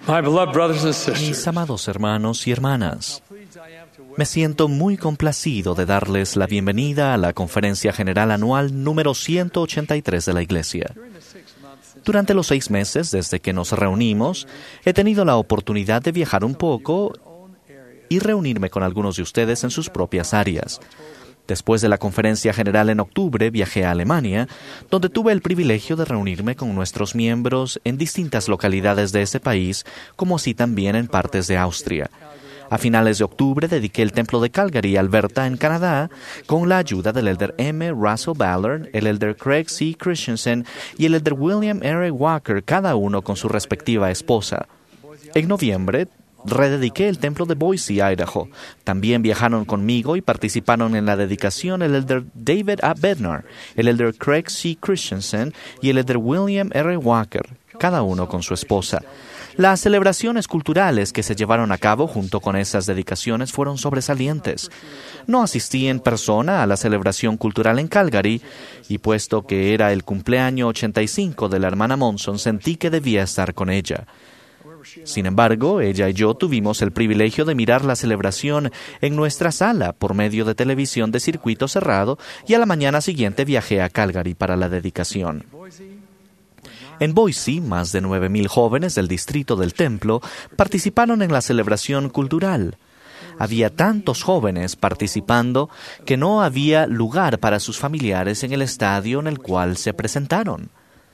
My beloved brothers and sisters, Mis amados hermanos y hermanas, me siento muy complacido de darles la bienvenida a la Conferencia General Anual número 183 de la Iglesia. Durante los 6 meses desde que nos reunimos, he tenido la oportunidad de viajar un poco y reunirme con algunos de ustedes en sus propias áreas. Después de la Conferencia General en octubre, viajé a Alemania, donde tuve el privilegio de reunirme con nuestros miembros en distintas localidades de ese país, como así también en partes de Austria. A finales de octubre dediqué el templo de Calgary, Alberta, en Canadá, con la ayuda del elder M. Russell Ballard, el elder Craig C. Christensen y el elder William R. Walker, cada uno con su respectiva esposa. En noviembre, redediqué el templo de Boise, Idaho. También viajaron conmigo y participaron en la dedicación el elder David A. Bednar, el elder Craig C. Christensen y el elder William R. Walker, cada uno con su esposa. Las celebraciones culturales que se llevaron a cabo junto con esas dedicaciones fueron sobresalientes. No asistí en persona a la celebración cultural en Calgary y puesto que era el cumpleaños 85 de la hermana Monson, sentí que debía estar con ella. Sin embargo, ella y yo tuvimos el privilegio de mirar la celebración en nuestra sala por medio de televisión de circuito cerrado y a la mañana siguiente viajé a Calgary para la dedicación. En Boise, más de 9,000 jóvenes del distrito del templo participaron en la celebración cultural. Había tantos jóvenes participando que no había lugar para sus familiares en el estadio en el cual se presentaron.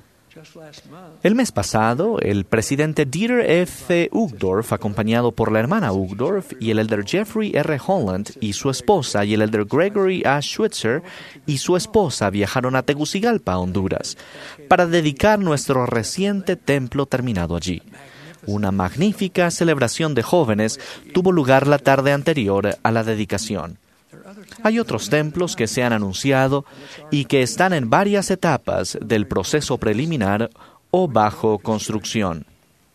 El mes pasado, el presidente Dieter F. Uchtdorf, acompañado por la hermana Uchtdorf y el elder Jeffrey R. Holland y su esposa y el elder Gregory A. Schweitzer y su esposa viajaron a Tegucigalpa, Honduras, para dedicar nuestro reciente templo terminado allí. Una magnífica celebración de jóvenes tuvo lugar la tarde anterior a la dedicación. Hay otros templos que se han anunciado y que están en varias etapas del proceso preliminar o bajo construcción.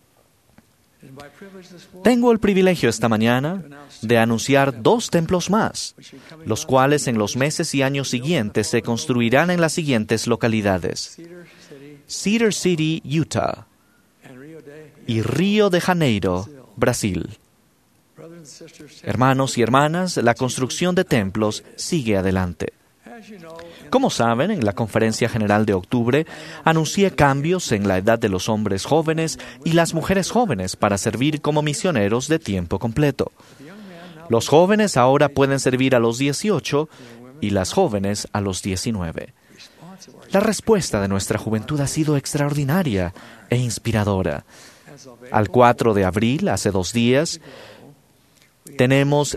Tengo el privilegio esta mañana de anunciar 2 templos más, los cuales en los meses y años siguientes se construirán en las siguientes localidades: Cedar City, Utah, y Río de Janeiro, Brasil. Hermanos y hermanas, la construcción de templos sigue adelante. Como saben, en la Conferencia General de octubre anuncié cambios en la edad de los hombres jóvenes y las mujeres jóvenes para servir como misioneros de tiempo completo. Los jóvenes ahora pueden servir a los 18 y las jóvenes a los 19. La respuesta de nuestra juventud ha sido extraordinaria e inspiradora. Al 4 de abril, hace 2 días, tenemos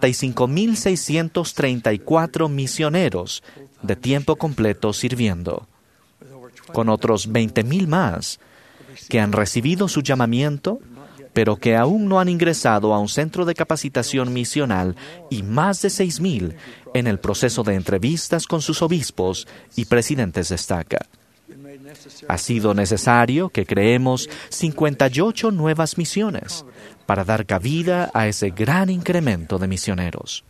65,634 misioneros de tiempo completo sirviendo, con otros 20,000 más que han recibido su llamamiento, pero que aún no han ingresado a un centro de capacitación misional y más de 6,000 en el proceso de entrevistas con sus obispos y presidentes de estaca. Ha sido necesario que creemos 58 nuevas misiones para dar cabida a ese gran incremento de misioneros.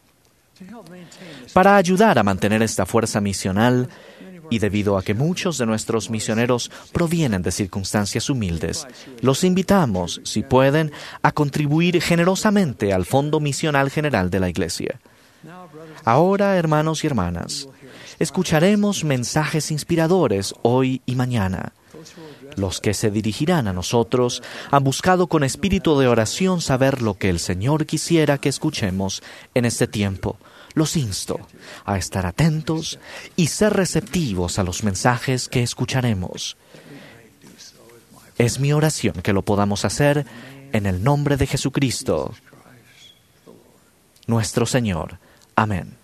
Para ayudar a mantener esta fuerza misional, y debido a que muchos de nuestros misioneros provienen de circunstancias humildes, los invitamos, si pueden, a contribuir generosamente al Fondo Misional General de la Iglesia. Ahora, hermanos y hermanas, escucharemos mensajes inspiradores hoy y mañana. Los que se dirigirán a nosotros han buscado con espíritu de oración saber lo que el Señor quisiera que escuchemos en este tiempo. Los insto a estar atentos y ser receptivos a los mensajes que escucharemos. Es mi oración que lo podamos hacer en el nombre de Jesucristo, nuestro Señor. Amén.